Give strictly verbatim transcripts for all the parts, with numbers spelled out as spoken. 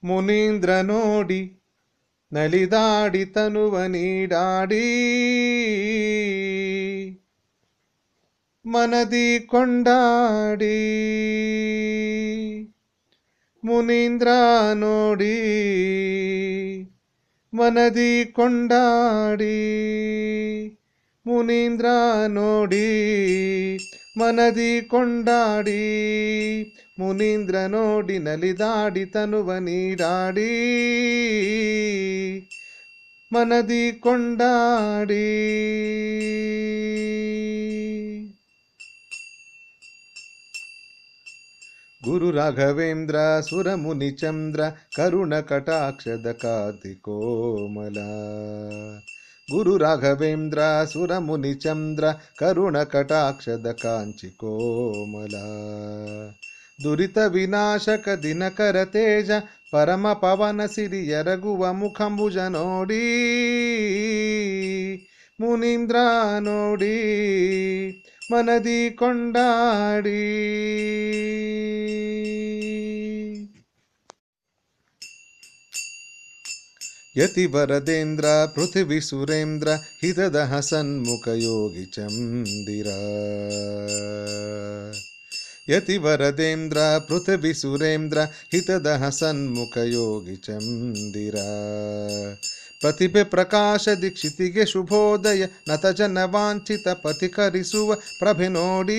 ಮುನೀಂದ್ರ ನೋಡಿ ನಲಿದಾಡಿ ತನುವ ನೀಡಾಡಿ ಮನದಿ ಕೊಂಡಾಡಿ ಮುನೀಂದ್ರ ನೋಡಿ ಮನದಿ ಕೊಂಡಾಡಿ ಮುನೀಂದ್ರ ನೋಡಿ ಮನದಿ ಕೊಂಡಾಡಿ ಮುನೀಂದ್ರ ನೋಡಿ ನಲಿದಾಡಿ ತನುವ ನೀಡಾಡಿ ಮನದಿ ಕೊಂಡಾಡಿ. ಗುರು ರಾಘವೇಂದ್ರ ಸುರ ಮುನಿ ಚಂದ್ರ ಕರುಣ ಕಟಾಕ್ಷದ ಕಾಂತಿ ಕೋಮಲ. ಗುರು ರಾಘವೇಂದ್ರ ಸುರ ಮುನಿ ಚಂದ್ರ ಕರುಣ ಕಟಾಕ್ಷದ ಕಾಂಚಿ ಕೋಮಲ. ದುರಿತ ವಿನಾಶಕ ದಿನಕರ ತೇಜ ಪರಮ ಪವನ ಸಿರಿ ಎರಗುವ ಮುಖಂಬುಜ ನೋಡಿ ಮುನೀಂದ್ರ ನೋಡಿ ಮನದಿ ಕೊಂಡಾಡಿ. ಯತಿ ವರದೇಂದ್ರ ಪೃಥ್ವಿ ಸುರೇಂದ್ರ ಹಿತದ ಹಸನ್ಮುಖ ಯೋಗಿ ಚಂದಿರ. ಯತಿ ವರದೇಂದ್ರ ಪೃಥ್ವಿ ಸುರೇಂದ್ರ ಹಿತದ ಹಸನ್ಮುಖ ಯೋಗಿ ಚಂದಿರ. ಪ್ರತಿಭೆ ಪ್ರಕಾಶ ದೀಕ್ಷಿತಿಗೆ ಶುಭೋದಯ ನತ ಜನ ವಾಂಛಿತ ಪಥಿಕರಿಸುವ ಪ್ರಭೆ ನೋಡಿ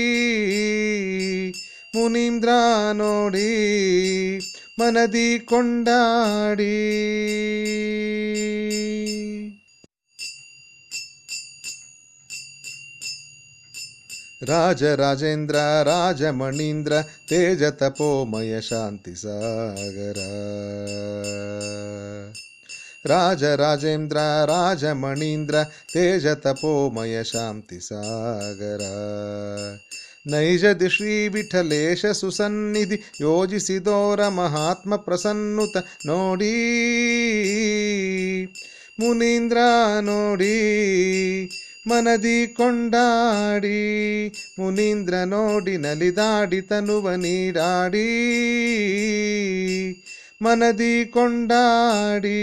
ಮುನೀಂದ್ರ ನೋಡಿ ಮನದಿ ಕೊಂಡಾಡಿ. ರಾಜ ರಾಜೇಂದ್ರ ರಾಜಮಣೀಂದ್ರ ತೇಜ ತಪೋಮಯ ಶಾಂತಿ ಸಾಗರ. ರಾಜ ರಾಜೇಂದ್ರ ರಾಜಮಣೀಂದ್ರ ತೇಜ ತಪೋಮಯ ಶಾಂತಿ ಸಾಗರ. ನೈಜದಿ ಶ್ರೀ ವಿಠಲೇಶ ಸುಸನ್ನಿಧಿ ಯೋಜಿಸಿದೋರ ಮಹಾತ್ಮ ಪ್ರಸನ್ನುತ ನೋಡಿ ಮುನೀಂದ್ರ ನೋಡಿ ಮನದಿ ಕೊಂಡಾಡಿ. ಮುನೀಂದ್ರ ನೋಡಿ ನಲಿದಾಡಿ ತನುವ ನೀಡಾಡಿ ಮನದಿ ಕೊಂಡಾಡಿ.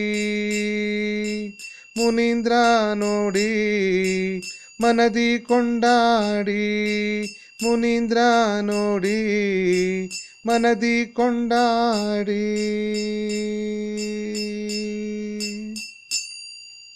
ಮುನೀಂದ್ರ ನೋಡಿ ಮನದಿ ಕೊಂಡಾಡಿ. ಮುನೀಂದ್ರ ನೋಡಿ ಮನದಿ ಕೊಂಡಾಡಿ.